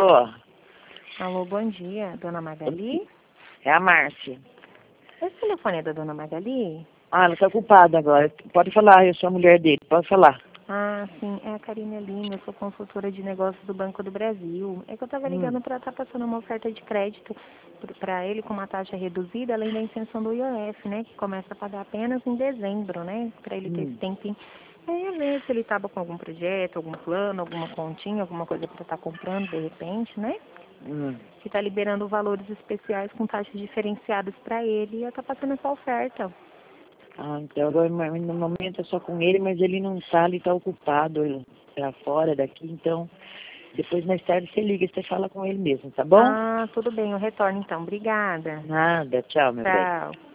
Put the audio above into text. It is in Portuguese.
Alô? Alô, bom dia, dona Magali? É a Márcia. Esse telefone é da dona Magali? Ah, ela está ocupada agora. Pode falar, eu sou a mulher dele. Pode falar. Ah, sim, é a Karine Lima, eu sou consultora de negócios do Banco do Brasil. É que eu estava ligando para estar passando uma oferta de crédito para ele com uma taxa reduzida, além da isenção do IOF, né? Que começa a pagar apenas em dezembro, né? Para ele ter esse tempinho. É ver se ele estava com algum projeto, algum plano, alguma continha, alguma coisa para estar comprando de repente, né? Que está liberando valores especiais com taxas diferenciadas para ele e está passando essa oferta. Ah, então agora no momento é só com ele, mas ele não está, ele está ocupado, ele está fora daqui, então depois mais tarde você liga, você fala com ele mesmo, tá bom? Ah, tudo bem, eu retorno então. Obrigada. Nada, tchau, meu bem. Tchau.